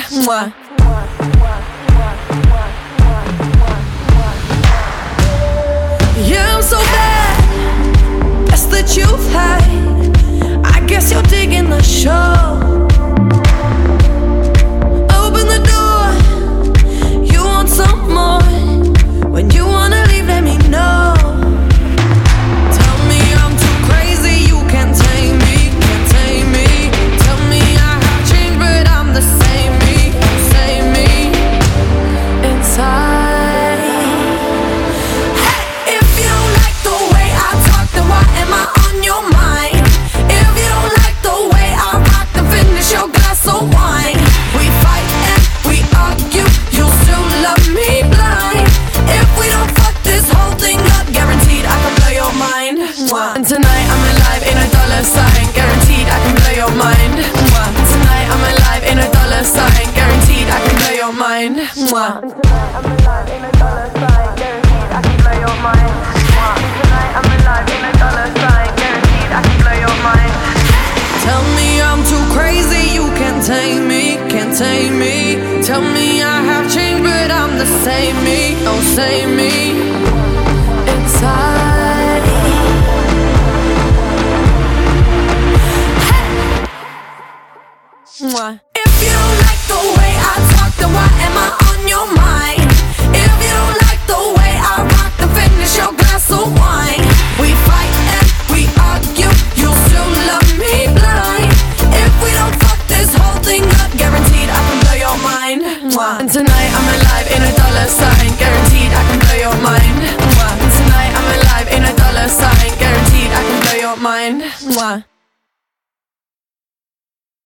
Mwah. Yeah, I'm so bad. That's the truth, I guess you're digging the show. Open the door. You want some more. When you wanna leave, let me know. Tell me I'm too crazy, you can't tame me, can't tame me. Tell me I have changed, but I'm the same me, same me inside. Hey, if you don't like the way I talk, then why am I on your mind? If you don't like the way I rock, then finish your glass of wine. We fight and we argue, you still love me blind. If we don't fuck this whole thing up, guaranteed I can blow your mind. And tonight I'm alive in a dollar sign, guaranteed I can blow your mind. And tonight I'm alive in a dollar sign, guaranteed I can blow your mind. And tonight I'm alive in a dollar sign, guaranteed I can blow your mind. And tonight I'm alive in a dollar sign, guaranteed I can blow your mind. Tell me I'm too crazy, you can't tame me, can't tame me. Tell me I have changed, but I'm the same me, oh same me inside. Hey. Mwah. If you don't like the way I talk, then why am I on your mind? If you don't like the way I rock, then finish your glass of wine. We fight and we argue, you still love me blind. If we don't fuck this whole thing up, guaranteed I can blow your mind. And tonight I'm alive in a dollar sign.